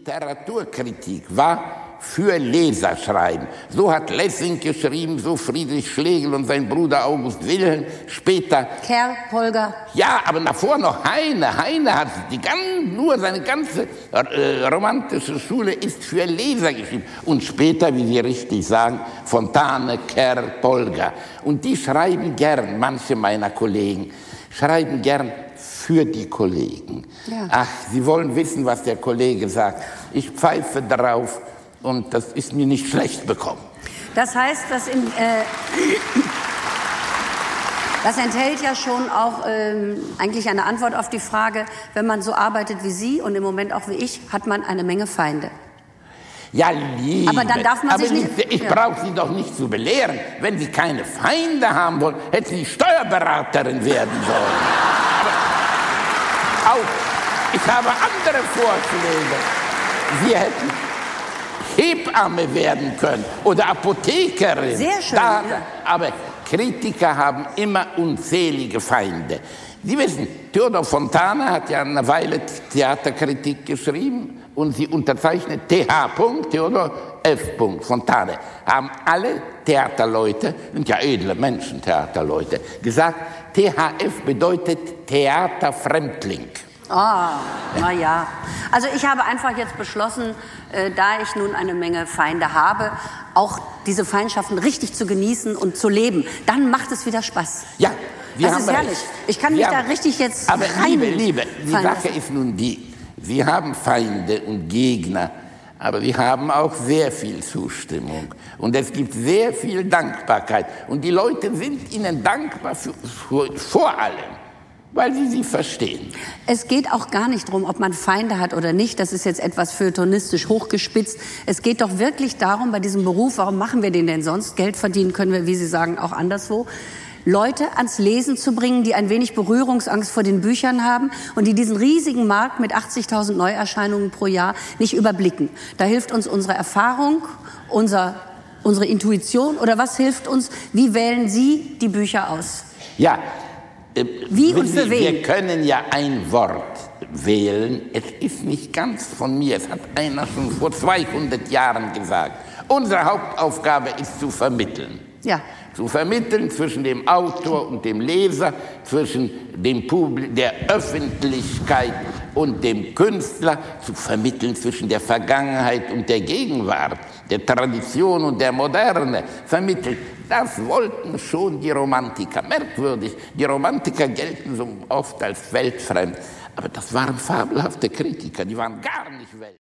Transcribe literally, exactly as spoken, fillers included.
Literaturkritik war für Leser schreiben. So hat Lessing geschrieben, so Friedrich Schlegel und sein Bruder August Wilhelm, später Kerr, Polger. Ja, aber davor noch Heine. Heine hat die ganz, nur seine ganze äh, romantische Schule ist für Leser geschrieben. Und später, wie Sie richtig sagen, Fontane, Kerr, Polger. Und die schreiben gern, manche meiner Kollegen, schreiben gern für die Kollegen. Ja. Ach, sie wollen wissen, was der Kollege sagt. Ich pfeife darauf. Und das ist mir nicht schlecht bekommen. Das heißt, dass in, äh, das enthält ja schon auch ähm, eigentlich eine Antwort auf die Frage, wenn man so arbeitet wie Sie und im Moment auch wie ich, hat man eine Menge Feinde. Ja, liebe, aber dann darf man aber sich nicht... Ich ja. brauche Sie doch nicht zu belehren. Wenn Sie keine Feinde haben wollen, hätten Sie Steuerberaterin werden sollen. Aber auch, ich habe andere Vorschläge. Sie hätten Hebamme werden können oder Apothekerin. Sehr schön. Da, ja. Aber Kritiker haben immer unzähliche Feinde. Sie wissen, Theodor Fontane hat ja eine Weile Theaterkritik geschrieben und sie unterzeichnet T H. Theodor F. Fontane. Haben alle Theaterleute, sind ja edle Menschen, Theaterleute, gesagt, T H F bedeutet Theaterfremdling. Ah, na ja. Also ich habe einfach jetzt beschlossen, äh, da ich nun eine Menge Feinde habe, auch diese Feindschaften richtig zu genießen und zu leben. Dann macht es wieder Spaß. Ja, wir das haben ist herrlich. recht. Ich kann mich wir da haben, richtig jetzt aber rein liebe, liebe, die Sache lassen. ist nun die, wir haben Feinde und Gegner, aber wir haben auch sehr viel Zustimmung. Und es gibt sehr viel Dankbarkeit. Und die Leute sind Ihnen dankbar für, für, vor allem, weil sie sie verstehen. Es geht auch gar nicht darum, ob man Feinde hat oder nicht. Das ist jetzt etwas feuilletonistisch hochgespitzt. Es geht doch wirklich darum, bei diesem Beruf, warum machen wir den denn sonst? Geld verdienen können wir, wie Sie sagen, auch anderswo. Leute ans Lesen zu bringen, die ein wenig Berührungsangst vor den Büchern haben und die diesen riesigen Markt mit achtzigtausend Neuerscheinungen pro Jahr nicht überblicken. Da hilft uns unsere Erfahrung, unser, unsere Intuition oder was hilft uns? Wie wählen Sie die Bücher aus? Ja, Wie und für wen? Wir können ja ein Wort wählen. Es ist nicht ganz von mir. Es hat einer schon vor zweihundert Jahren gesagt. Unsere Hauptaufgabe ist zu vermitteln. Ja. Zu vermitteln zwischen dem Autor und dem Leser, zwischen dem Publikum, der Öffentlichkeit und dem Künstler, zu vermitteln zwischen der Vergangenheit und der Gegenwart, der Tradition und der Moderne, vermitteln. Das wollten schon die Romantiker. Merkwürdig, die Romantiker gelten so oft als weltfremd, aber das waren fabelhafte Kritiker, die waren gar nicht weltfremd.